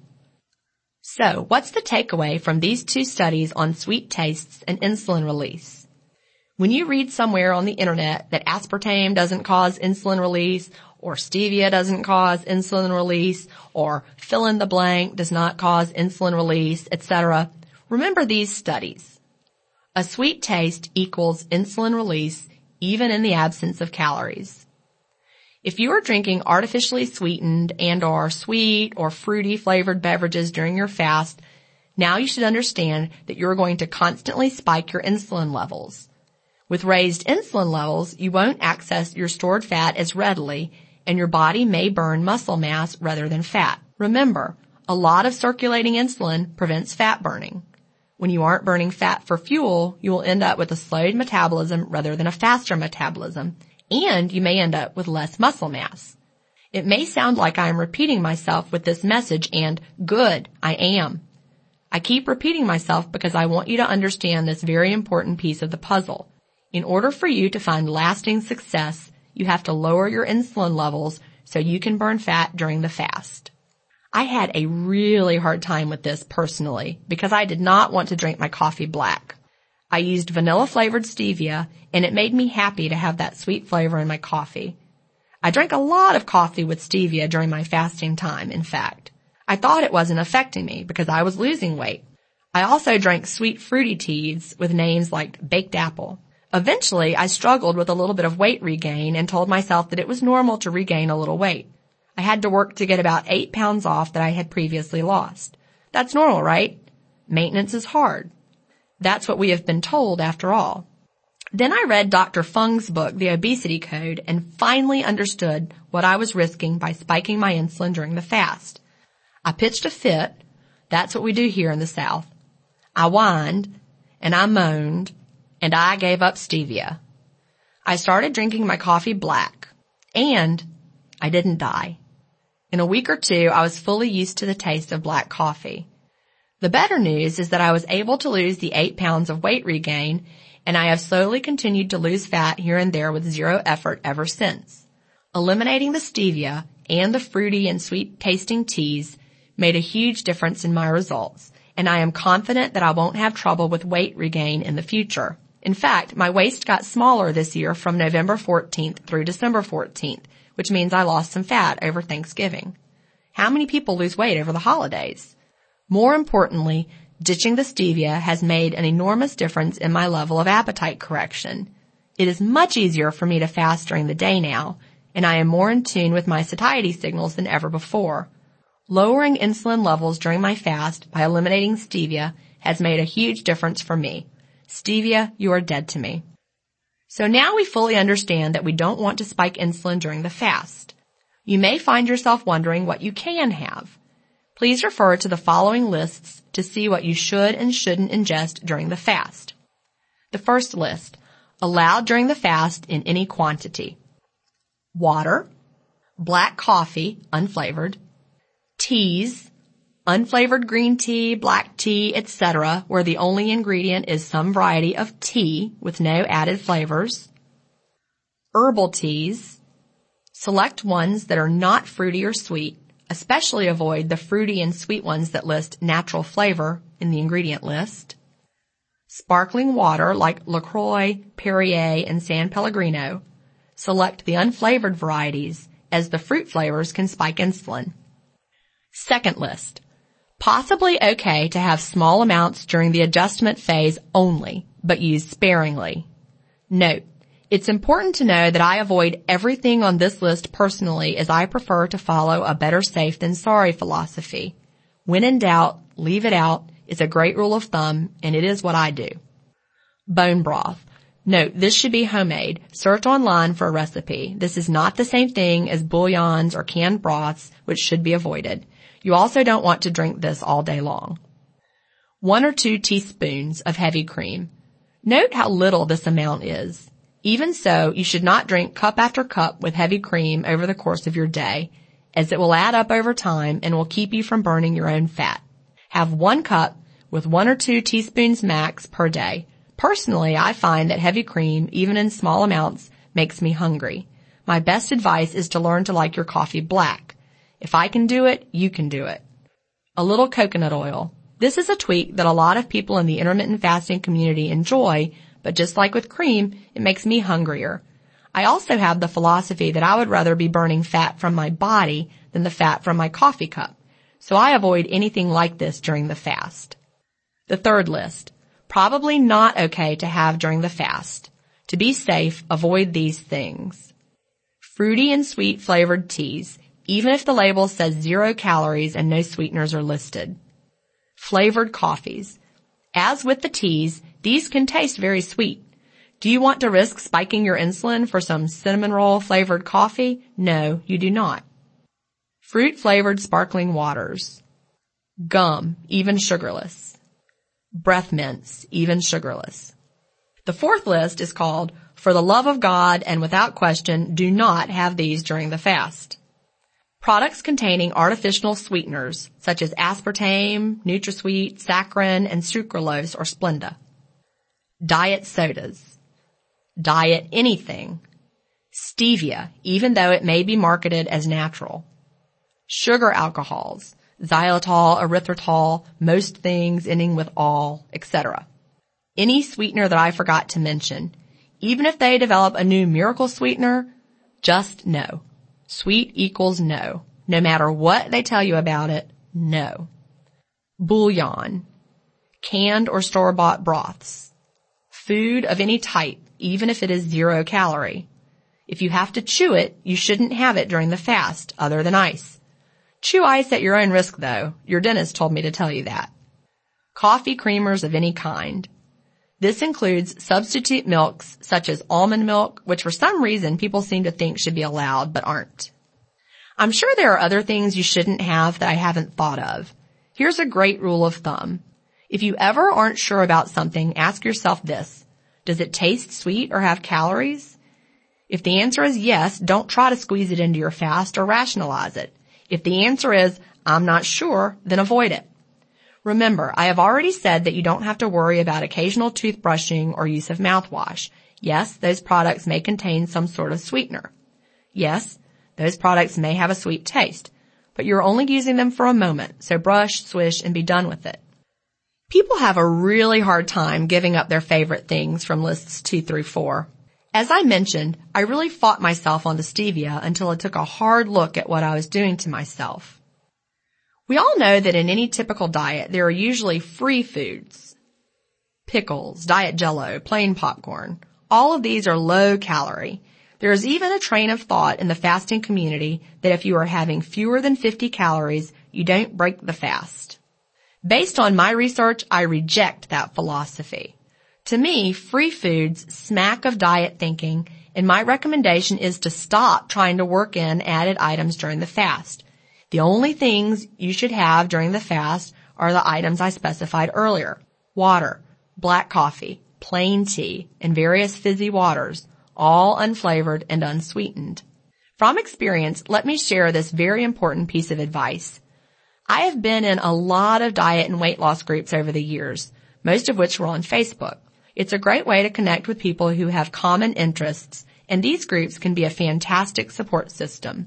So, what's the takeaway from these two studies on sweet tastes and insulin release? When you read somewhere on the internet that aspartame doesn't cause insulin release, or stevia doesn't cause insulin release, or fill in the blank does not cause insulin release, et cetera, remember these studies. A sweet taste equals insulin release even in the absence of calories. If you are drinking artificially sweetened and or sweet or fruity flavored beverages during your fast, now you should understand that you're going to constantly spike your insulin levels. With raised insulin levels, you won't access your stored fat as readily, and your body may burn muscle mass rather than fat. Remember, a lot of circulating insulin prevents fat burning. When you aren't burning fat for fuel, you will end up with a slowed metabolism rather than a faster metabolism, and you may end up with less muscle mass. It may sound like I am repeating myself with this message, and good, I am. I keep repeating myself because I want you to understand this very important piece of the puzzle. In order for you to find lasting success, you have to lower your insulin levels so you can burn fat during the fast. I had a really hard time with this personally because I did not want to drink my coffee black. I used vanilla-flavored stevia, and it made me happy to have that sweet flavor in my coffee. I drank a lot of coffee with stevia during my fasting time, in fact. I thought it wasn't affecting me because I was losing weight. I also drank sweet fruity teas with names like Baked Apple. Eventually, I struggled with a little bit of weight regain and told myself that it was normal to regain a little weight. I had to work to get about eight pounds off that I had previously lost. That's normal, right? Maintenance is hard. That's what we have been told after all. Then I read Doctor Fung's book, The Obesity Code, and finally understood what I was risking by spiking my insulin during the fast. I pitched a fit. That's what we do here in the South. I whined, and I moaned, and I gave up stevia. I started drinking my coffee black, and I didn't die. In a week or two, I was fully used to the taste of black coffee. The better news is that I was able to lose the eight pounds of weight regain, and I have slowly continued to lose fat here and there with zero effort ever since. Eliminating the stevia and the fruity and sweet tasting teas made a huge difference in my results, and I am confident that I won't have trouble with weight regain in the future. In fact, my waist got smaller this year from November fourteenth through December fourteenth, which means I lost some fat over Thanksgiving. How many people lose weight over the holidays? More importantly, ditching the stevia has made an enormous difference in my level of appetite correction. It is much easier for me to fast during the day now, and I am more in tune with my satiety signals than ever before. Lowering insulin levels during my fast by eliminating stevia has made a huge difference for me. Stevia, you are dead to me. So now we fully understand that we don't want to spike insulin during the fast. You may find yourself wondering what you can have. Please refer to the following lists to see what you should and shouldn't ingest during the fast. The first list, allowed during the fast in any quantity. Water, black coffee, unflavored, teas, unflavored green tea, black tea, et cetera, where the only ingredient is some variety of tea with no added flavors. Herbal teas. Select ones that are not fruity or sweet. Especially avoid the fruity and sweet ones that list natural flavor in the ingredient list. Sparkling water like LaCroix, Perrier, and San Pellegrino. Select the unflavored varieties, as the fruit flavors can spike insulin. Second list. Possibly okay to have small amounts during the adjustment phase only, but use sparingly. Note, it's important to know that I avoid everything on this list personally, as I prefer to follow a better safe than sorry philosophy. When in doubt, leave it out is a great rule of thumb, and it is what I do. Bone broth. Note, this should be homemade. Search online for a recipe. This is not the same thing as bouillons or canned broths, which should be avoided. You also don't want to drink this all day long. One or two teaspoons of heavy cream. Note how little this amount is. Even so, you should not drink cup after cup with heavy cream over the course of your day, as it will add up over time and will keep you from burning your own fat. Have one cup with one or two teaspoons max per day. Personally, I find that heavy cream, even in small amounts, makes me hungry. My best advice is to learn to like your coffee black. If I can do it, you can do it. A little coconut oil. This is a tweak that a lot of people in the intermittent fasting community enjoy, but just like with cream, it makes me hungrier. I also have the philosophy that I would rather be burning fat from my body than the fat from my coffee cup, so I avoid anything like this during the fast. The third list. Probably not okay to have during the fast. To be safe, avoid these things. Fruity and sweet flavored teas, even if the label says zero calories and no sweeteners are listed. Flavored coffees. As with the teas, these can taste very sweet. Do you want to risk spiking your insulin for some cinnamon roll flavored coffee? No, you do not. Fruit flavored sparkling waters. Gum, even sugarless. Breath mints, even sugarless. The fourth list is called, for the love of God and without question, do not have these during the fast. Products containing artificial sweeteners, such as aspartame, NutraSweet, saccharin, and sucralose or Splenda. Diet sodas. Diet anything. Stevia, even though it may be marketed as natural. Sugar alcohols, xylitol, erythritol, most things ending with all, et cetera. Any sweetener that I forgot to mention. Even if they develop a new miracle sweetener, just no. Sweet equals no. No matter what they tell you about it, no. Bouillon, canned or store-bought broths, food of any type, even if it is zero calorie. If you have to chew it, you shouldn't have it during the fast, other than ice. Chew ice at your own risk, though. Your dentist told me to tell you that. Coffee creamers of any kind. This includes substitute milks such as almond milk, which for some reason people seem to think should be allowed but aren't. I'm sure there are other things you shouldn't have that I haven't thought of. Here's a great rule of thumb. If you ever aren't sure about something, ask yourself this. Does it taste sweet or have calories? If the answer is yes, don't try to squeeze it into your fast or rationalize it. If the answer is, I'm not sure, then avoid it. Remember, I have already said that you don't have to worry about occasional toothbrushing or use of mouthwash. Yes, those products may contain some sort of sweetener. Yes, those products may have a sweet taste, but you're only using them for a moment, so brush, swish, and be done with it. People have a really hard time giving up their favorite things from lists two through four. As I mentioned, I really fought myself on the stevia until I took a hard look at what I was doing to myself. We all know that in any typical diet, there are usually free foods. Pickles, diet Jell-O, plain popcorn. All of these are low calorie. There is even a train of thought in the fasting community that if you are having fewer than fifty calories, you don't break the fast. Based on my research, I reject that philosophy. To me, free foods smack of diet thinking, and my recommendation is to stop trying to work in added items during the fast. The only things you should have during the fast are the items I specified earlier. Water, black coffee, plain tea, and various fizzy waters, all unflavored and unsweetened. From experience, let me share this very important piece of advice. I have been in a lot of diet and weight loss groups over the years, most of which were on Facebook. It's a great way to connect with people who have common interests, and these groups can be a fantastic support system.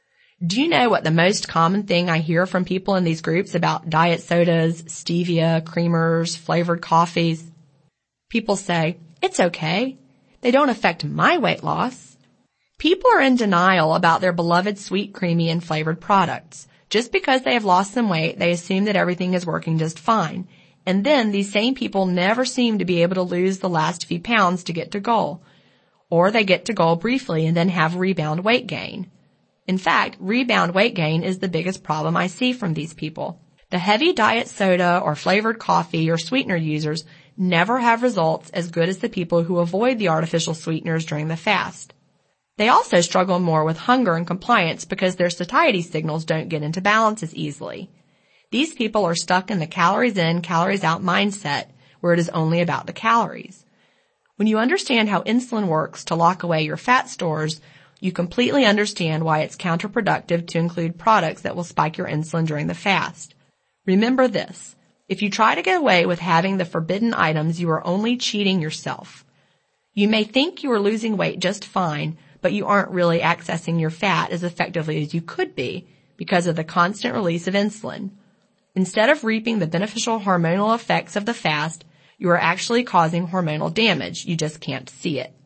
Do you know what the most common thing I hear from people in these groups about diet sodas, stevia, creamers, flavored coffees? People say, it's okay. They don't affect my weight loss. People are in denial about their beloved sweet, creamy, and flavored products. Just because they have lost some weight, they assume that everything is working just fine. And then these same people never seem to be able to lose the last few pounds to get to goal. Or they get to goal briefly and then have rebound weight gain. In fact, rebound weight gain is the biggest problem I see from these people. The heavy diet soda or flavored coffee or sweetener users never have results as good as the people who avoid the artificial sweeteners during the fast. They also struggle more with hunger and compliance because their satiety signals don't get into balance as easily. These people are stuck in the calories in, calories out mindset where it is only about the calories. When you understand how insulin works to lock away your fat stores, you completely understand why it's counterproductive to include products that will spike your insulin during the fast. Remember this. If you try to get away with having the forbidden items, you are only cheating yourself. You may think you are losing weight just fine, but you aren't really accessing your fat as effectively as you could be because of the constant release of insulin. Instead of reaping the beneficial hormonal effects of the fast, you are actually causing hormonal damage. You just can't see it.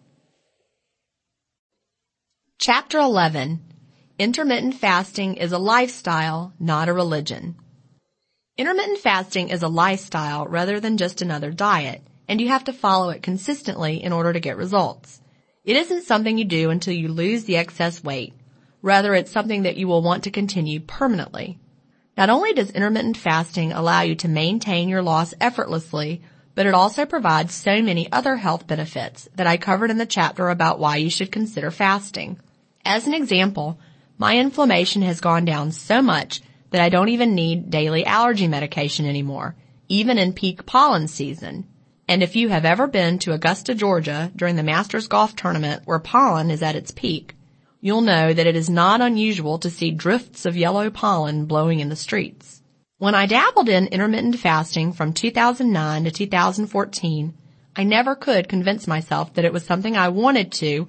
Chapter eleven. Intermittent fasting is a lifestyle, not a religion. Intermittent fasting is a lifestyle rather than just another diet, and you have to follow it consistently in order to get results. It isn't something you do until you lose the excess weight. Rather, it's something that you will want to continue permanently. Not only does intermittent fasting allow you to maintain your loss effortlessly, but it also provides so many other health benefits that I covered in the chapter about why you should consider fasting. As an example, my inflammation has gone down so much that I don't even need daily allergy medication anymore, even in peak pollen season. And if you have ever been to Augusta, Georgia during the Masters Golf Tournament where pollen is at its peak, you'll know that it is not unusual to see drifts of yellow pollen blowing in the streets. When I dabbled in intermittent fasting from two thousand nine to two thousand fourteen, I never could convince myself that it was something I wanted to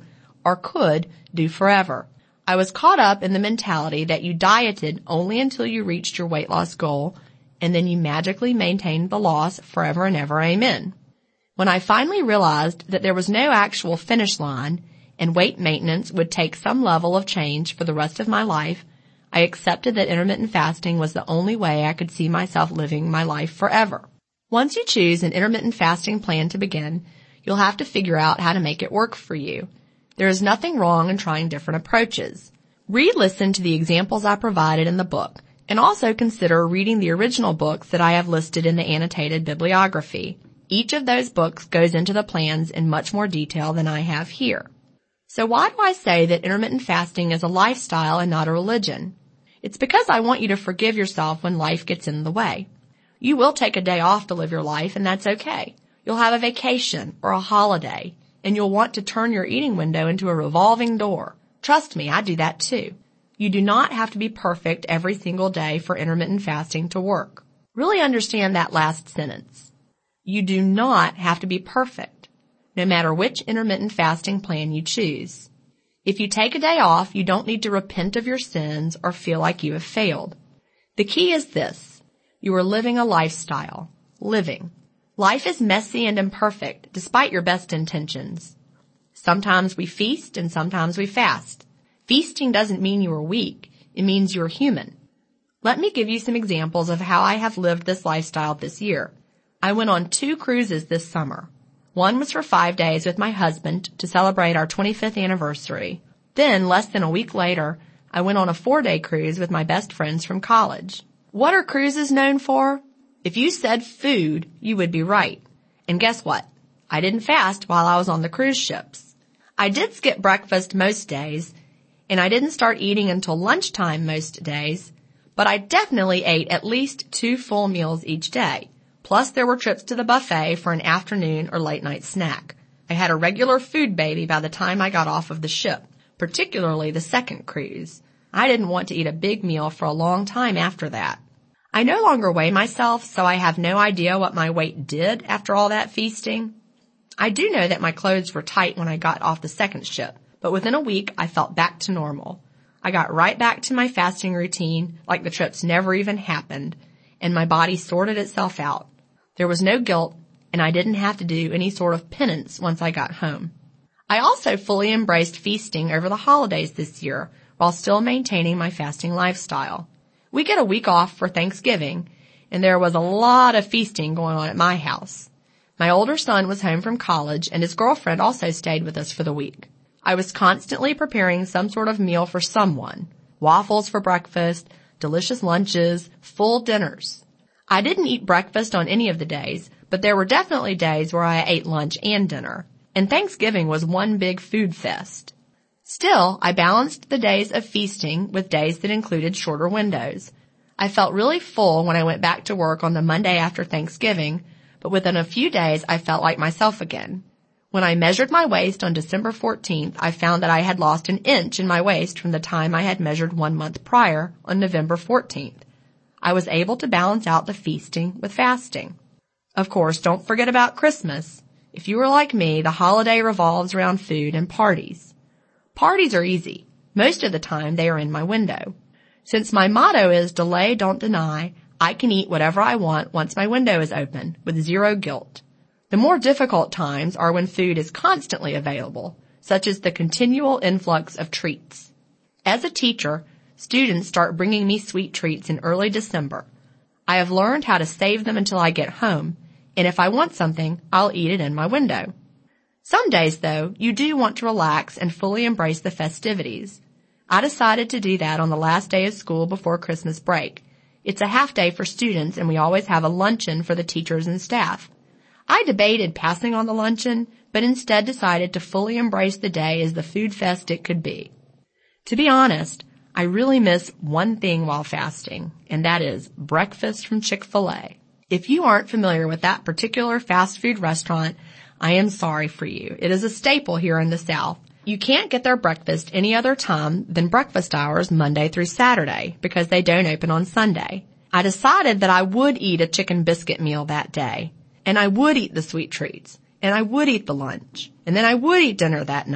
or could do forever. I was caught up in the mentality that you dieted only until you reached your weight loss goal, and then you magically maintained the loss forever and ever, amen. When I finally realized that there was no actual finish line and weight maintenance would take some level of change for the rest of my life, I accepted that intermittent fasting was the only way I could see myself living my life forever. Once you choose an intermittent fasting plan to begin, you'll have to figure out how to make it work for you. There is nothing wrong in trying different approaches. Re-listen to the examples I provided in the book, and also consider reading the original books that I have listed in the annotated bibliography. Each of those books goes into the plans in much more detail than I have here. So why do I say that intermittent fasting is a lifestyle and not a religion? It's because I want you to forgive yourself when life gets in the way. You will take a day off to live your life, and that's okay. You'll have a vacation or a holiday, and you'll want to turn your eating window into a revolving door. Trust me, I do that too. You do not have to be perfect every single day for intermittent fasting to work. Really understand that last sentence. You do not have to be perfect, no matter which intermittent fasting plan you choose. If you take a day off, you don't need to repent of your sins or feel like you have failed. The key is this. You are living a lifestyle. Living. Life is messy and imperfect, despite your best intentions. Sometimes we feast and sometimes we fast. Feasting doesn't mean you are weak. It means you're human. Let me give you some examples of how I have lived this lifestyle this year. I went on two cruises this summer. One was for five days with my husband to celebrate our twenty-fifth anniversary. Then, less than a week later, I went on a four-day cruise with my best friends from college. What are cruises known for? If you said food, you would be right. And guess what? I didn't fast while I was on the cruise ships. I did skip breakfast most days, and I didn't start eating until lunchtime most days, but I definitely ate at least two full meals each day. Plus, there were trips to the buffet for an afternoon or late-night snack. I had a regular food baby by the time I got off of the ship, particularly the second cruise. I didn't want to eat a big meal for a long time after that. I no longer weigh myself, so I have no idea what my weight did after all that feasting. I do know that my clothes were tight when I got off the second ship, but within a week I felt back to normal. I got right back to my fasting routine like the trips never even happened, and my body sorted itself out. There was no guilt, and I didn't have to do any sort of penance once I got home. I also fully embraced feasting over the holidays this year while still maintaining my fasting lifestyle. We get a week off for Thanksgiving, and there was a lot of feasting going on at my house. My older son was home from college, and his girlfriend also stayed with us for the week. I was constantly preparing some sort of meal for someone. Waffles for breakfast, delicious lunches, full dinners. I didn't eat breakfast on any of the days, but there were definitely days where I ate lunch and dinner. And Thanksgiving was one big food fest. Still, I balanced the days of feasting with days that included shorter windows. I felt really full when I went back to work on the Monday after Thanksgiving, but within a few days I felt like myself again. When I measured my waist on December fourteenth, I found that I had lost an inch in my waist from the time I had measured one month prior on November fourteenth. I was able to balance out the feasting with fasting. Of course, don't forget about Christmas. If you are like me, the holiday revolves around food and parties. Parties are easy. Most of the time, they are in my window. Since my motto is delay, don't deny, I can eat whatever I want once my window is open, with zero guilt. The more difficult times are when food is constantly available, such as the continual influx of treats. As a teacher, students start bringing me sweet treats in early December. I have learned how to save them until I get home, and if I want something, I'll eat it in my window. Some days, though, you do want to relax and fully embrace the festivities. I decided to do that on the last day of school before Christmas break. It's a half day for students, and we always have a luncheon for the teachers and staff. I debated passing on the luncheon, but instead decided to fully embrace the day as the food fest it could be. To be honest, I really miss one thing while fasting, and that is breakfast from Chick-fil-A. If you aren't familiar with that particular fast food restaurant, I am sorry for you. It is a staple here in the South. You can't get their breakfast any other time than breakfast hours Monday through Saturday because they don't open on Sunday. I decided that I would eat a chicken biscuit meal that day, and I would eat the sweet treats, and I would eat the lunch, and then I would eat dinner that night.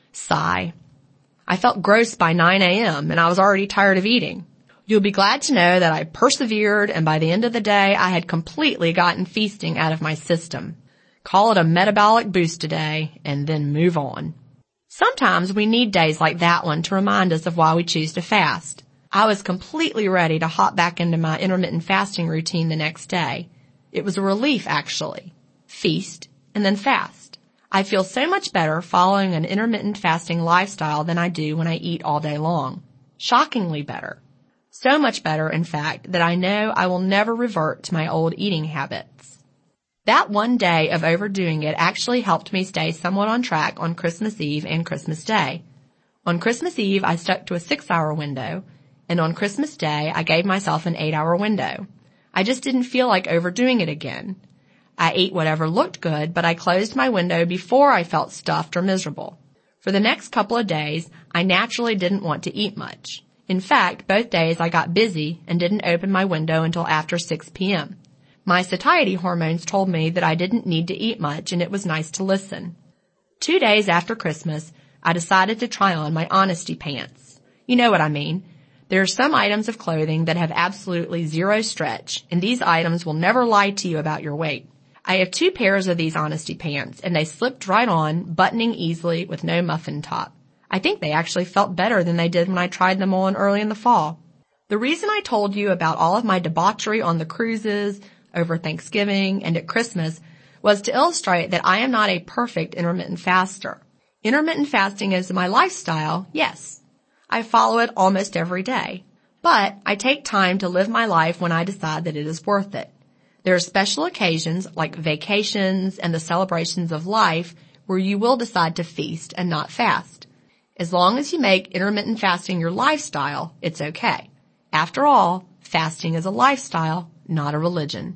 Sigh. I felt gross by nine a.m. and I was already tired of eating. You'll be glad to know that I persevered, and by the end of the day I had completely gotten feasting out of my system. Call it a metabolic boost today and then move on. Sometimes we need days like that one to remind us of why we choose to fast. I was completely ready to hop back into my intermittent fasting routine the next day. It was a relief, actually. Feast and then fast. I feel so much better following an intermittent fasting lifestyle than I do when I eat all day long. Shockingly better. So much better, in fact, that I know I will never revert to my old eating habits. That one day of overdoing it actually helped me stay somewhat on track on Christmas Eve and Christmas Day. On Christmas Eve, I stuck to a six-hour window, and on Christmas Day, I gave myself an eight-hour window. I just didn't feel like overdoing it again. I ate whatever looked good, but I closed my window before I felt stuffed or miserable. For the next couple of days, I naturally didn't want to eat much. In fact, both days I got busy and didn't open my window until after six p.m. My satiety hormones told me that I didn't need to eat much, and it was nice to listen. Two days after Christmas, I decided to try on my honesty pants. You know what I mean. There are some items of clothing that have absolutely zero stretch, and these items will never lie to you about your weight. I have two pairs of these honesty pants, and they slipped right on, buttoning easily with no muffin top. I think they actually felt better than they did when I tried them on early in the fall. The reason I told you about all of my debauchery on the cruises, over Thanksgiving, and at Christmas was to illustrate that I am not a perfect intermittent faster. Intermittent fasting is my lifestyle, yes. I follow it almost every day. But I take time to live my life when I decide that it is worth it. There are special occasions like vacations and the celebrations of life where you will decide to feast and not fast. As long as you make intermittent fasting your lifestyle, it's okay. After all, fasting is a lifestyle, not a religion.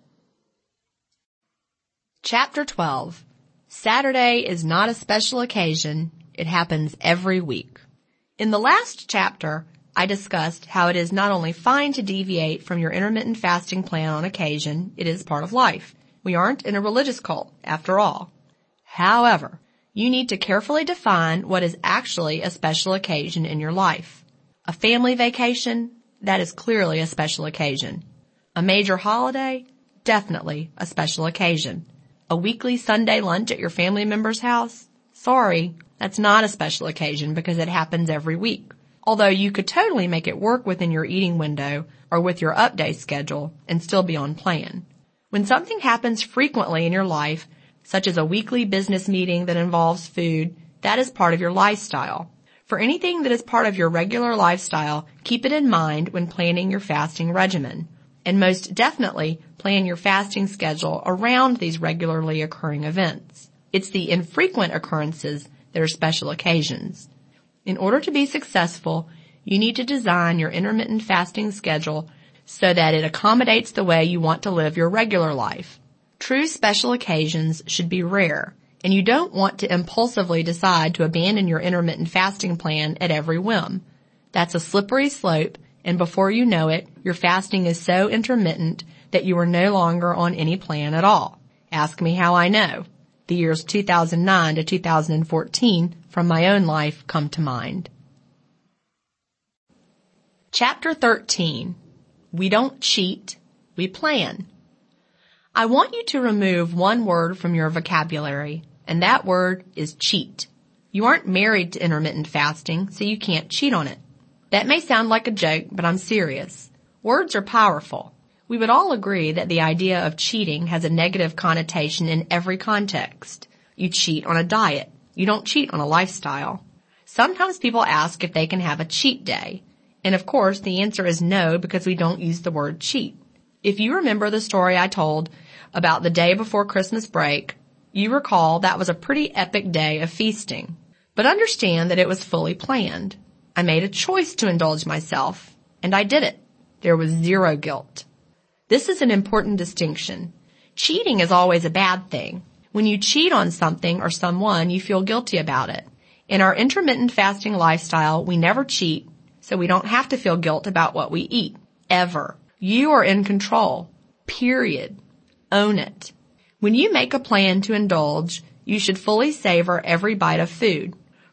Chapter twelve. Saturday is not a special occasion. It happens every week. In the last chapter, I discussed how it is not only fine to deviate from your intermittent fasting plan on occasion, it is part of life. We aren't in a religious cult, after all. However, you need to carefully define what is actually a special occasion in your life. A family vacation? That is clearly a special occasion. A major holiday? Definitely a special occasion. A weekly Sunday lunch at your family member's house? Sorry, that's not a special occasion because it happens every week. Although you could totally make it work within your eating window or with your up-day schedule and still be on plan. When something happens frequently in your life, such as a weekly business meeting that involves food, that is part of your lifestyle. For anything that is part of your regular lifestyle, keep it in mind when planning your fasting regimen. And most definitely, plan your fasting schedule around these regularly occurring events. It's the infrequent occurrences that are special occasions. In order to be successful, you need to design your intermittent fasting schedule so that it accommodates the way you want to live your regular life. True special occasions should be rare, and you don't want to impulsively decide to abandon your intermittent fasting plan at every whim. That's a slippery slope, and before you know it, your fasting is so intermittent that you are no longer on any plan at all. Ask me how I know. The years two thousand nine to two thousand fourteen from my own life come to mind. Chapter thirteen. We don't cheat, we plan. I want you to remove one word from your vocabulary, and that word is cheat. You aren't married to intermittent fasting, so you can't cheat on it. That may sound like a joke, but I'm serious. Words are powerful. We would all agree that the idea of cheating has a negative connotation in every context. You cheat on a diet. You don't cheat on a lifestyle. Sometimes people ask if they can have a cheat day. And of course, the answer is no, because we don't use the word cheat. If you remember the story I told about the day before Christmas break, you recall that was a pretty epic day of feasting. But understand that it was fully planned. I made a choice to indulge myself, and I did it. There was zero guilt. This is an important distinction. Cheating is always a bad thing. When you cheat on something or someone, you feel guilty about it. In our intermittent fasting lifestyle, we never cheat, so we don't have to feel guilt about what we eat. Ever. You are in control. Period. Own it. When you make a plan to indulge, you should fully savor every bite of food.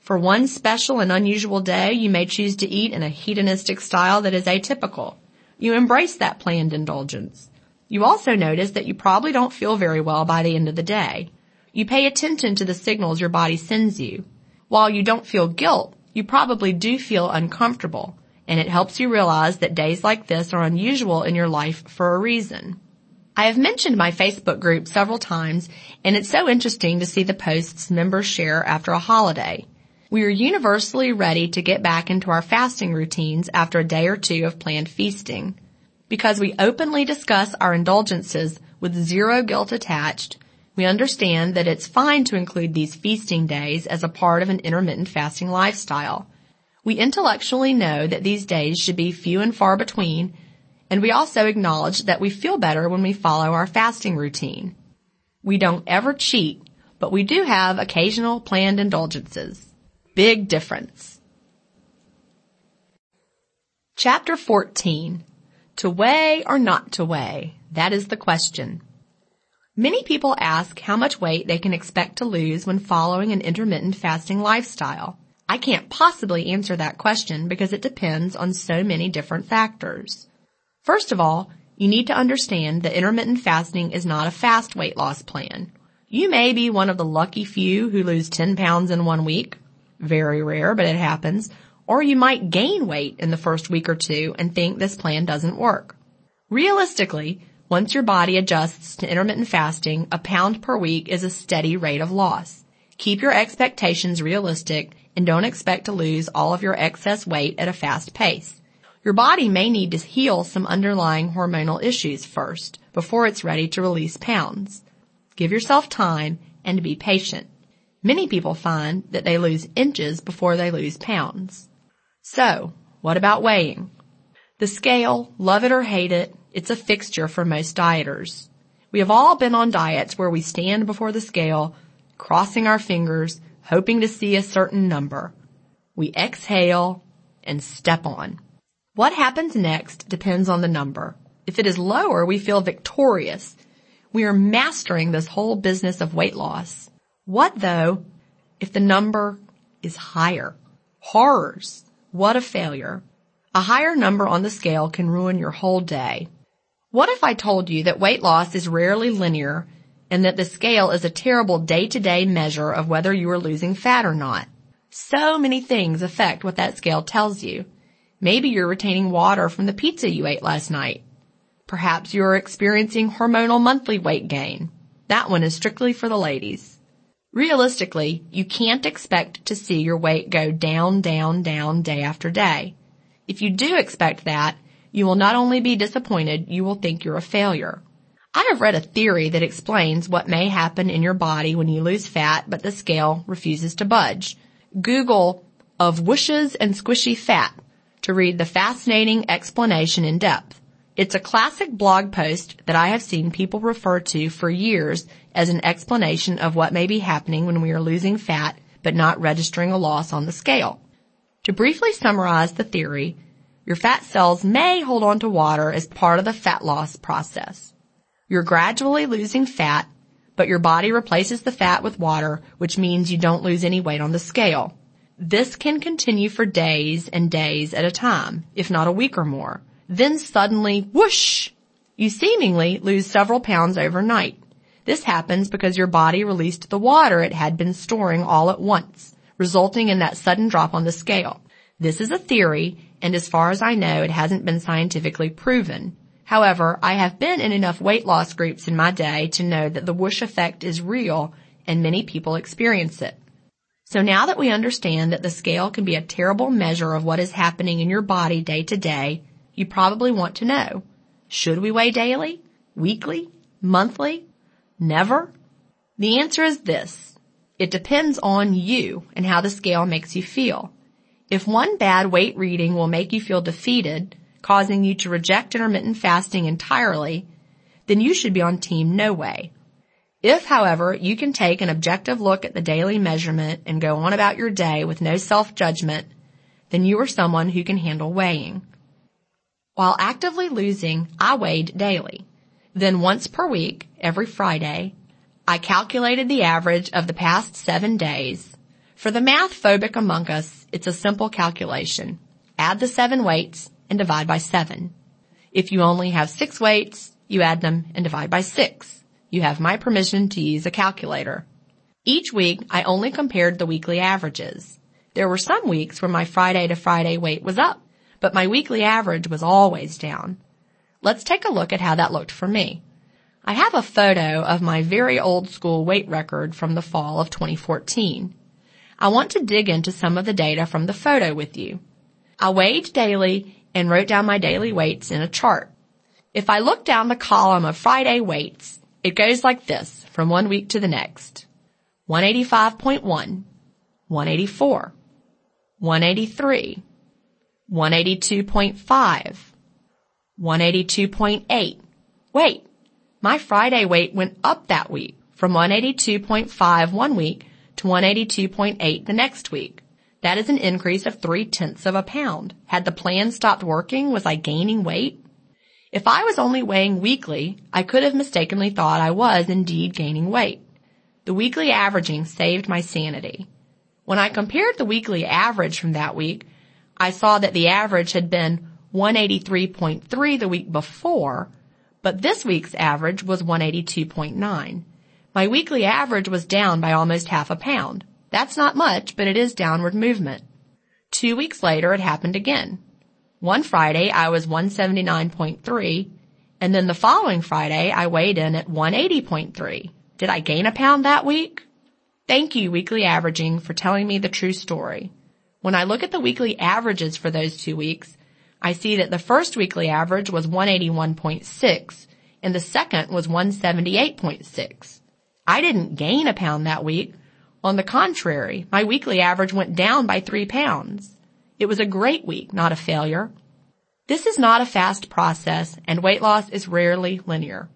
For one special and unusual day, you may choose to eat in a hedonistic style that is atypical. You embrace that planned indulgence. You also notice that you probably don't feel very well by the end of the day. You pay attention to the signals your body sends you. While you don't feel guilt, you probably do feel uncomfortable, and it helps you realize that days like this are unusual in your life for a reason. I have mentioned my Facebook group several times, and it's so interesting to see the posts members share after a holiday. We are universally ready to get back into our fasting routines after a day or two of planned feasting. Because we openly discuss our indulgences with zero guilt attached, we understand that it's fine to include these feasting days as a part of an intermittent fasting lifestyle. We intellectually know that these days should be few and far between, and we also acknowledge that we feel better when we follow our fasting routine. We don't ever cheat, but we do have occasional planned indulgences. Big difference. Chapter fourteen. To weigh or not to weigh? That is the question. Many people ask how much weight they can expect to lose when following an intermittent fasting lifestyle. I can't possibly answer that question because it depends on so many different factors. First of all, you need to understand that intermittent fasting is not a fast weight loss plan. You may be one of the lucky few who lose ten pounds in one week. Very rare, but it happens. Or you might gain weight in the first week or two and think this plan doesn't work. Realistically, once your body adjusts to intermittent fasting, a pound per week is a steady rate of loss. Keep your expectations realistic and don't expect to lose all of your excess weight at a fast pace. Your body may need to heal some underlying hormonal issues first before it's ready to release pounds. Give yourself time and be patient. Many people find that they lose inches before they lose pounds. So, what about weighing? The scale, love it or hate it, it's a fixture for most dieters. We have all been on diets where we stand before the scale, crossing our fingers, hoping to see a certain number. We exhale and step on. What happens next depends on the number. If it is lower, we feel victorious. We are mastering this whole business of weight loss. What, though, if the number is higher? Horrors! What a failure. A higher number on the scale can ruin your whole day. What if I told you that weight loss is rarely linear and that the scale is a terrible day-to-day measure of whether you are losing fat or not? So many things affect what that scale tells you. Maybe you're retaining water from the pizza you ate last night. Perhaps you're experiencing hormonal monthly weight gain. That one is strictly for the ladies. Realistically, you can't expect to see your weight go down, down, down day after day. If you do expect that, you will not only be disappointed, you will think you're a failure. I have read a theory that explains what may happen in your body when you lose fat but the scale refuses to budge. Google "of whooshes and squishy fat" to read the fascinating explanation in depth. It's a classic blog post that I have seen people refer to for years as an explanation of what may be happening when we are losing fat but not registering a loss on the scale. To briefly summarize the theory, your fat cells may hold on to water as part of the fat loss process. You're gradually losing fat, but your body replaces the fat with water, which means you don't lose any weight on the scale. This can continue for days and days at a time, if not a week or more. Then suddenly, whoosh, you seemingly lose several pounds overnight. This happens because your body released the water it had been storing all at once, resulting in that sudden drop on the scale. This is a theory, and as far as I know, it hasn't been scientifically proven. However, I have been in enough weight loss groups in my day to know that the whoosh effect is real, and many people experience it. So now that we understand that the scale can be a terrible measure of what is happening in your body day to day, you probably want to know, should we weigh daily, weekly, monthly, never? The answer is this. It depends on you and how the scale makes you feel. If one bad weight reading will make you feel defeated, causing you to reject intermittent fasting entirely, then you should be on team no way. If, however, you can take an objective look at the daily measurement and go on about your day with no self-judgment, then you are someone who can handle weighing. While actively losing, I weighed daily. Then once per week, every Friday, I calculated the average of the past seven days. For the math phobic among us, it's a simple calculation. Add the seven weights and divide by seven. If you only have six weights, you add them and divide by six. You have my permission to use a calculator. Each week, I only compared the weekly averages. There were some weeks where my Friday to Friday weight was up, but my weekly average was always down. Let's take a look at how that looked for me. I have a photo of my very old school weight record from the fall of twenty fourteen. I want to dig into some of the data from the photo with you. I weighed daily and wrote down my daily weights in a chart. If I look down the column of Friday weights, it goes like this from one week to the next. one eighty-five point one, one eighty-four, one eighty-three, one eighty-two point five, one eighty-two point eight. Wait, my Friday weight went up that week from one eighty-two point five one week to one eighty-two point eight the next week. That is an increase of three-tenths of a pound. Had the plan stopped working, was I gaining weight? If I was only weighing weekly, I could have mistakenly thought I was indeed gaining weight. The weekly averaging saved my sanity. When I compared the weekly average from that week, I saw that the average had been one eighty-three point three the week before, but this week's average was one eighty-two point nine. My weekly average was down by almost half a pound. That's not much, but it is downward movement. Two weeks later, it happened again. One Friday, I was one seventy-nine point three, and then the following Friday, I weighed in at one eighty point three. Did I gain a pound that week? Thank you, weekly averaging, for telling me the true story. When I look at the weekly averages for those two weeks, I see that the first weekly average was one eighty-one point six, and the second was one seventy-eight point six. I didn't gain a pound that week. On the contrary, my weekly average went down by three pounds. It was a great week, not a failure. This is not a fast process, and weight loss is rarely linear.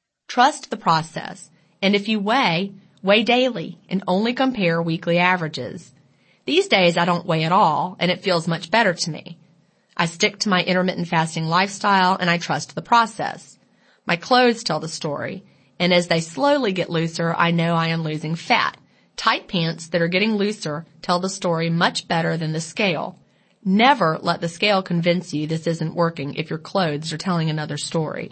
Trust the process, and if you weigh, weigh daily and only compare weekly averages. These days I don't weigh at all, and it feels much better to me. I stick to my intermittent fasting lifestyle, and I trust the process. My clothes tell the story, and as they slowly get looser, I know I am losing fat. Tight pants that are getting looser tell the story much better than the scale. Never let the scale convince you this isn't working if your clothes are telling another story.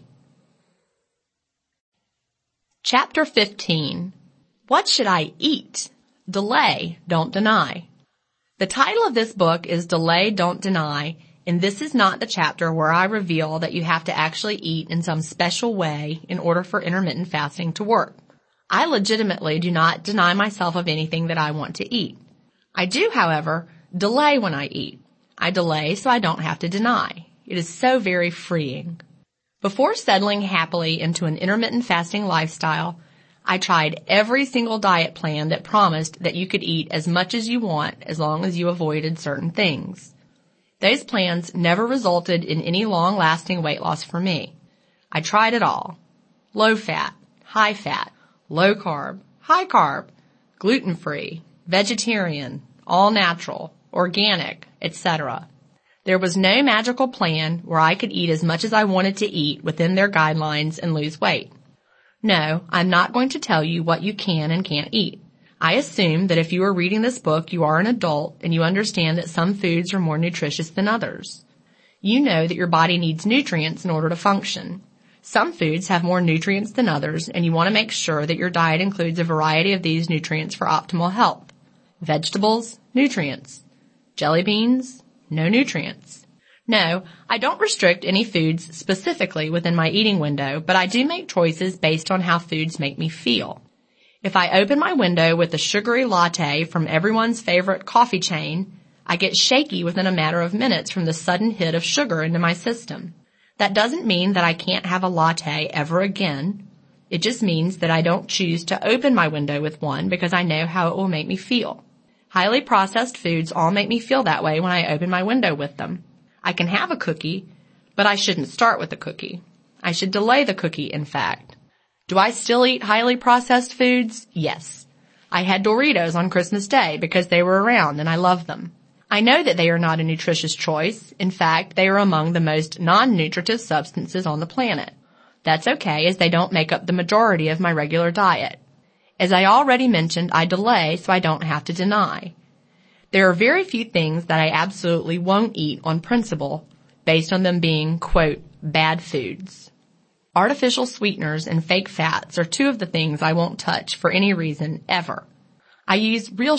Chapter fifteen. What should I eat? Delay, don't deny. The title of this book is Delay, Don't Deny, and this is not the chapter where I reveal that you have to actually eat in some special way in order for intermittent fasting to work. I legitimately do not deny myself of anything that I want to eat. I do, however, delay when I eat. I delay so I don't have to deny. It is so very freeing. Before settling happily into an intermittent fasting lifestyle, I tried every single diet plan that promised that you could eat as much as you want as long as you avoided certain things. Those plans never resulted in any long-lasting weight loss for me. I tried it all. Low fat, high fat, low carb, high carb, gluten-free, vegetarian, all natural, organic, et cetera. There was no magical plan where I could eat as much as I wanted to eat within their guidelines and lose weight. No, I'm not going to tell you what you can and can't eat. I assume that if you are reading this book, you are an adult and you understand that some foods are more nutritious than others. You know that your body needs nutrients in order to function. Some foods have more nutrients than others, and you want to make sure that your diet includes a variety of these nutrients for optimal health. Vegetables, nutrients. Jelly beans, no nutrients. No, I don't restrict any foods specifically within my eating window, but I do make choices based on how foods make me feel. If I open my window with a sugary latte from everyone's favorite coffee chain, I get shaky within a matter of minutes from the sudden hit of sugar into my system. That doesn't mean that I can't have a latte ever again. It just means that I don't choose to open my window with one because I know how it will make me feel. Highly processed foods all make me feel that way when I open my window with them. I can have a cookie, but I shouldn't start with the cookie. I should delay the cookie, in fact. Do I still eat highly processed foods? Yes. I had Doritos on Christmas Day because they were around and I love them. I know that they are not a nutritious choice. In fact, they are among the most non-nutritive substances on the planet. That's okay, as they don't make up the majority of my regular diet. As I already mentioned, I delay so I don't have to deny. There are very few things that I absolutely won't eat on principle, based on them being, quote, bad foods. Artificial sweeteners and fake fats are two of the things I won't touch for any reason ever. I use real